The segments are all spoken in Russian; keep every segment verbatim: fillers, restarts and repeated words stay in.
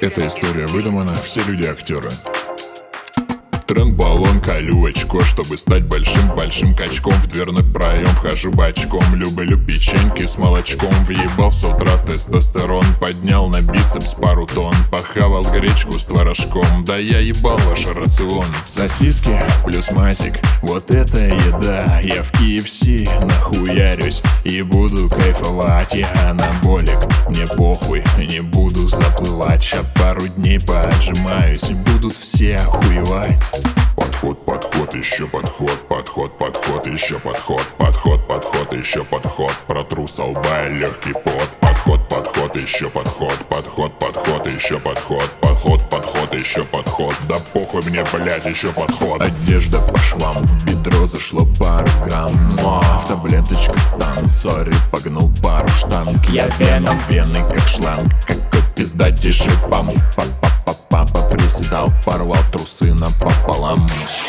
Эта история выдумана, все люди актеры. Тренд, баллон, колю очко, чтобы стать большим-большим качком. В дверной проем вхожу бочком. Люблю печеньки с молочком. Въебал с утра тестостерон. Поднял на бицепс пару тонн. Похавал гречку с творожком. Да я ебал ваш рацион. Сосиски плюс масик, вот это еда. Я в кей эф си нахуярюсь и буду кайфовать. Я анаболик, мне похуй, не буду заплывать. Ща пару дней поотжимаюсь и будут все охуевать. Подход, подход, еще подход, подход, подход, еще подход, подход, подход, еще подход. Протру со лба легкий пот. Подход, подход, еще подход, подход, подход, еще подход, подход, подход, еще подход. Да похуй мне, блять, еще подход. Одежда по швам, в бедро зашло пару грамм. Но в таблеточках стану, сори, погнул пару штанг. Я веном, вены как шланг, какой пиздатейший памп. Папа приседал, порвал трусы напополам.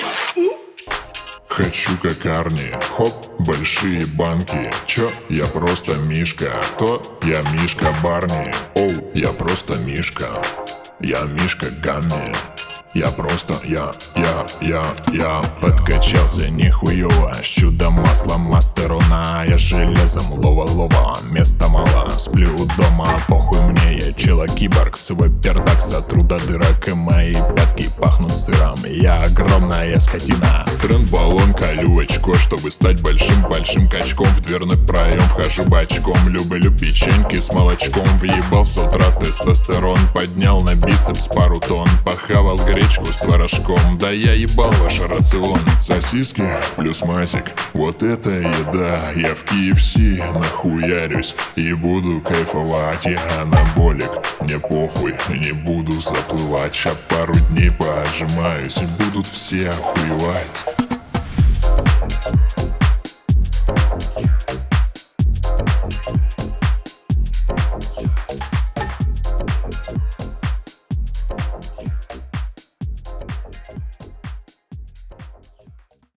Хочу как Арни, хоп, большие банки. Чё? Я просто Мишка. То я Мишка Барни. Оу, я просто Мишка. Я Мишка Гамми. Я просто, я, я, я, я подкачался нихуево. Чудо масла мастерона. Я железом лова-лова, места мало, сплю дома. Похуй мне, я чела-киборг. Свой пердак сотру до дырок. И мои пятки пахнут сыром. Я огромная скотина. Тренд, баллон, колю очко, чтобы стать большим-большим качком. В дверной проем вхожу бочком. Люблю печеньки с молочком. Въебал с утра тестостерон. Поднял на бицепс пару тонн. Похавал гречку с творожком. Да я ебал ваш рацион. Сосиски плюс масик, вот это еда. Я в кей эф си нахуярюсь и буду кайфовать. Я анаболик, мне похуй, не буду заплывать. Ща пару дней поотжимаюсь и будут все охуевать.